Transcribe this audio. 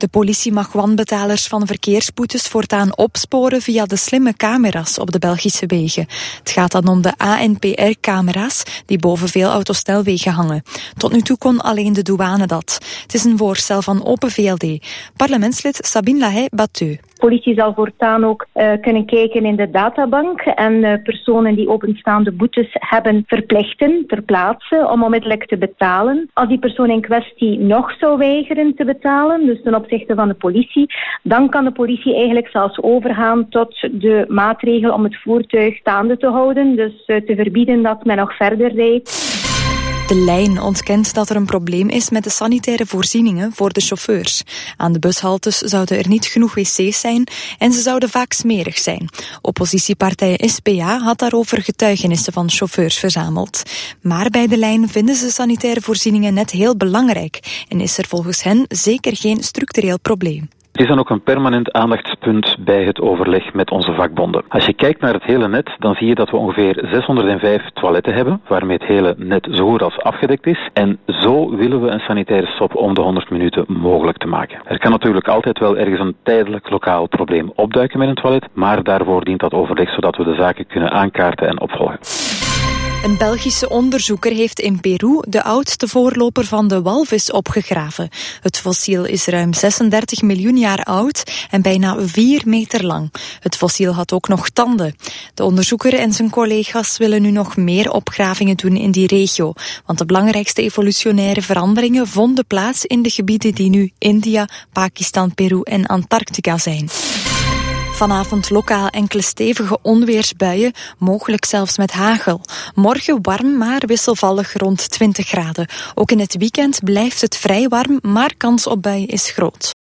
De politie mag wanbetalers van verkeersboetes voortaan opsporen via de slimme camera's op de Belgische wegen. Het gaat dan om de ANPR-camera's die boven veel autosnelwegen hangen. Tot nu toe kon alleen de douane dat. Het is een voorstel van Open VLD. Parlementslid Sabine Lahaye-Batteux. De politie zal voortaan ook kunnen kijken in de databank en personen die openstaande boetes hebben verplichten ter plaatse om onmiddellijk te betalen. Als die persoon in kwestie nog zou weigeren te betalen, dus ten opzichte van de politie, dan kan de politie eigenlijk zelfs overgaan tot de maatregel om het voertuig staande te houden, dus te verbieden dat men nog verder rijdt. De lijn ontkent dat er een probleem is met de sanitaire voorzieningen voor de chauffeurs. Aan de bushaltes zouden er niet genoeg wc's zijn en ze zouden vaak smerig zijn. Oppositiepartij SPA had daarover getuigenissen van chauffeurs verzameld. Maar bij de lijn vinden ze sanitaire voorzieningen net heel belangrijk en is er volgens hen zeker geen structureel probleem. Het is dan ook een permanent aandachtspunt bij het overleg met onze vakbonden. Als je kijkt naar het hele net, dan zie je dat we ongeveer 605 toiletten hebben, waarmee het hele net zo goed als afgedekt is. En zo willen we een sanitaire stop om de 100 minuten mogelijk te maken. Er kan natuurlijk altijd wel ergens een tijdelijk lokaal probleem opduiken met een toilet, maar daarvoor dient dat overleg zodat we de zaken kunnen aankaarten en opvolgen. Een Belgische onderzoeker heeft in Peru de oudste voorloper van de walvis opgegraven. Het fossiel is ruim 36 miljoen jaar oud en bijna 4 meter lang. Het fossiel had ook nog tanden. De onderzoeker en zijn collega's willen nu nog meer opgravingen doen in die regio, want de belangrijkste evolutionaire veranderingen vonden plaats in de gebieden die nu India, Pakistan, Peru en Antarctica zijn. Vanavond lokaal enkele stevige onweersbuien, mogelijk zelfs met hagel. Morgen warm, maar wisselvallig rond 20 graden. Ook in het weekend blijft het vrij warm, maar kans op buien is groot.